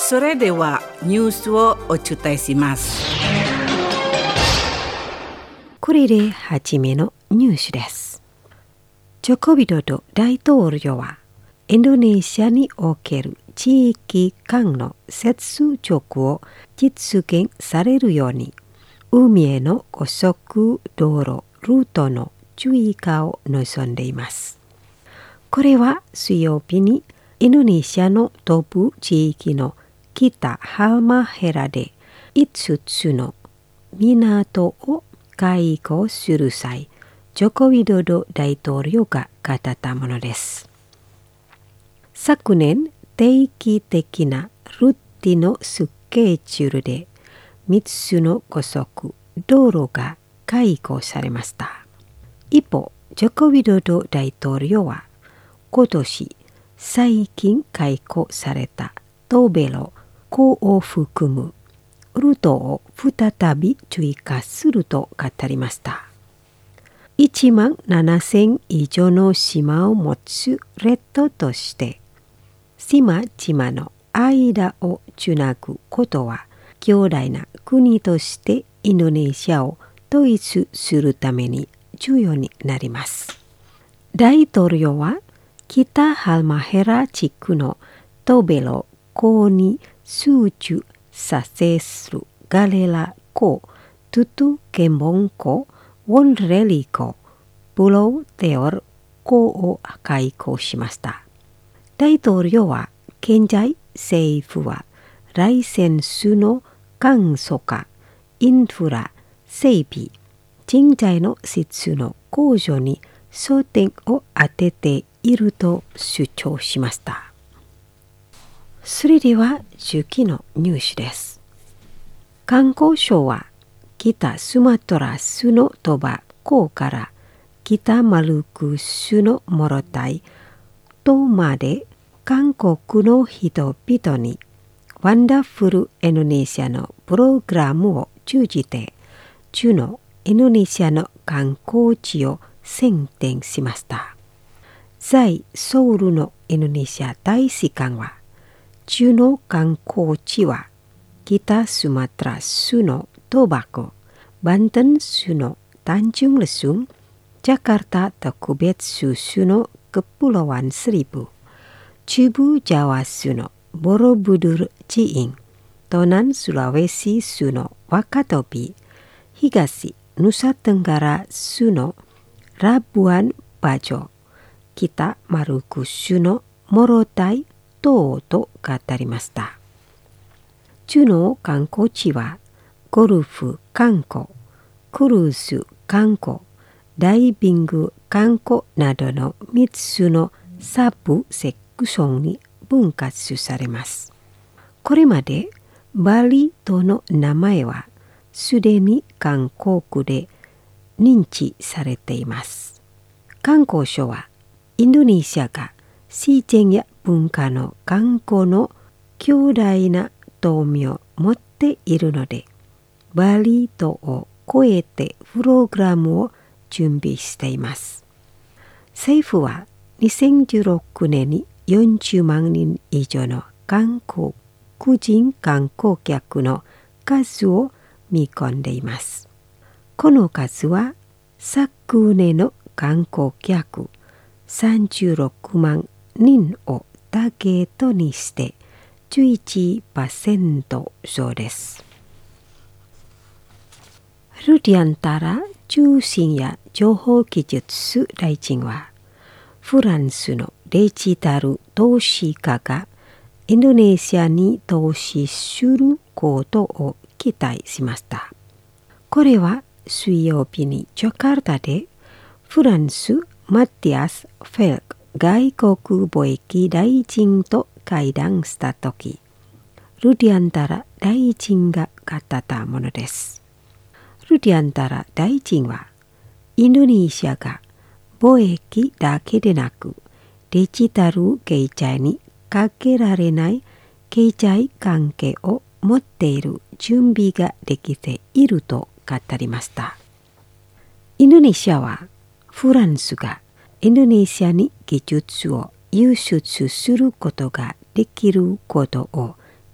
それではニュースをお伝えします。 これで初めのニュースです。ジョコビドド大統領はインドネシアにおける地域間の接続を実現されるように海への高速道路ルートの追加を望んでいます。これは水曜日にインドネシアの東部地域の北ハルマヘラで5つの港を開港する際、ジョコビドド大統領が語ったものです。昨年、定期的なルーティンのスケジュールで3つの高速道路が開港されました。一方、ジョコビドド大統領は今年最近開港された東ベロ港を含むルートを再び追加すると語りました。1万7000以上の島を持つ列島として島々の間をつなぐことは強大な国としてインドネシアを統一するために重要になります。大統領は北ハルマヘラ地区の東ベロ港に集中させるガレラ港、トゥトゥケンボン港、ウォンレリ港、プロテオル港を開港しました。大統領は現在政府はライセンスの簡素化、インフラ整備、人材の質の向上に焦点を当てていると主張しました。それでは中期のニュースです。観光省は北スマトラスの鳥羽港から北マルクスのモロタイ島まで韓国の人々にワンダフルインドネシアのプログラムを通じて中のインドネシアの観光地を宣伝しました。在ソウルのインドネシア大使館は中の観光地は北スマトラスのトバゴ、バンタンスのTanjung Lesung、ジャカルタ特別州のKepulauan Seribu、中部ジャワ州のボロブドゥル寺院、東南スラウェシ州のワカトビ、東ヌサテンガラ州のラブアンバジョ、北マルク州のモロタイ島と語りました。中の観光地はゴルフ観光、クルーズ観光、ダイビング観光などの3つのサブセクションに分割されます。これまでバリ島の名前はすでに韓国で認知されています。観光省はインドネシアが自然や文化の観光の強大な興味を持っているので、バリ島を超えてプログラムを準備しています。政府は2016年に40万人以上の韓国人観光客の数を見込んでいます。この数は昨年の観光客36万人をターゲットにして 11% 増です。ルディアンタラ通信や情報技術大臣はフランスのデジタル投資家がインドネシアに投資することを期待しました。これは水曜日にジャカルタでフランスマティアス・フェルク外国貿易大臣と会談したとき、ルディアンタラ大臣が語ったものです。ルディアンタラ大臣はインドネシアが貿易だけでなくデジタル経済にかけられない経済関係を持っている準備ができていると語りました。インドネシアはフランスがインドネシアに技術を輸出することができることを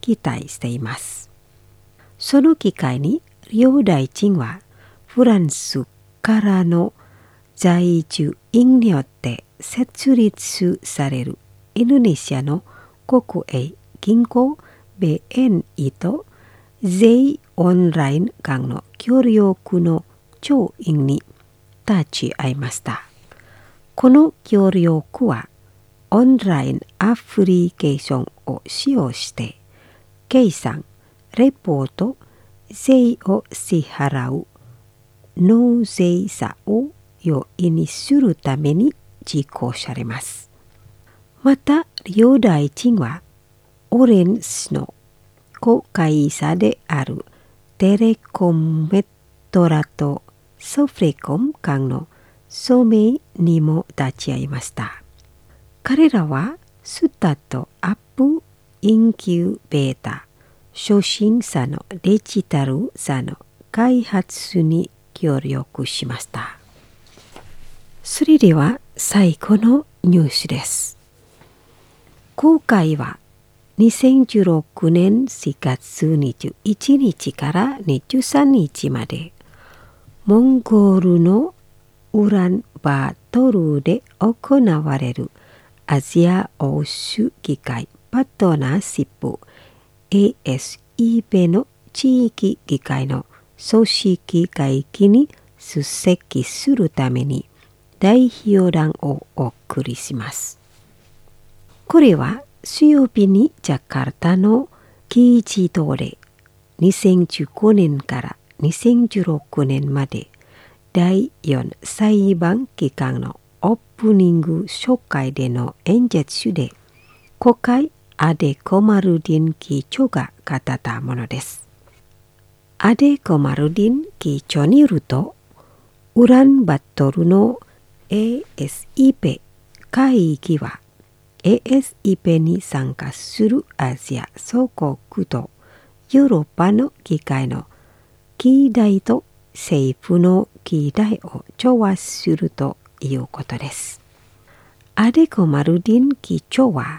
期待しています。その機会に両大臣はフランスからの在住員によって設立されるインドネシアの国営銀行 BNI と税オンライン間の協力の調印に立ち会いました。この協力はオンラインアプリケーションを使用して計算、レポート、税を支払う納税者を容易にするために実行されます。また、両大臣はオレンジの子会社であるテレコムメトラとソフレコム間の署名にも立ち会いました。彼らはスタートアップインキュベータ初心者のデジタル社の開発に協力しました。それでは最後のニュースです。今回は2016年4月21日から23日までモンゴルのウランバートルで行われるアジア欧州議会パートナーシップ ASEP の地域議会の組織会議に出席するために代表団をお送りします。これは水曜日にジャカルタの議事堂で2015年から2016年まで第4裁判期間のオープニング初回での演説で国会アデコマルディン議長が語ったものです。アデコマルディン議長によると、ウランバートルの ASEP 会議は ASEP に参加するアジア諸国とヨーロッパの議会の議題と政府の議題を調和するということです。アデコマルディン議長は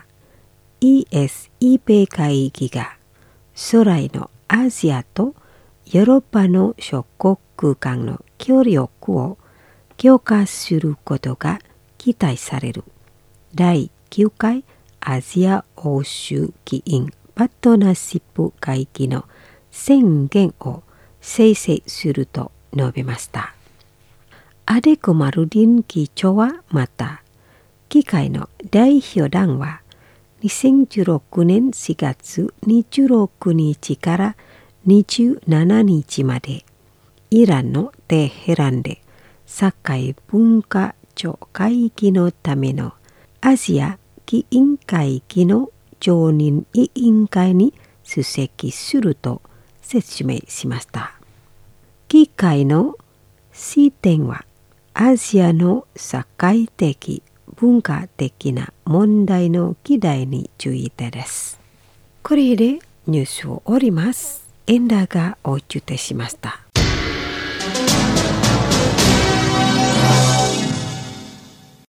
ASEP 会議が将来のアジアとヨーロッパの諸国間の協力を強化することが期待される第9回アジア欧州議員パートナーシップ会議の宣言を制定すると述べました。アデコマルディン議長はまた、議会の代表団は2016年4月26日から27日までイランのテヘランで社会文化庁会議のためのアジア議員会議の常任委員会に出席すると説明しました。議会の視点はアジアの社会的文化的な問題の議題についてです。これでニュースを終わります。エンダーがお伝えしました。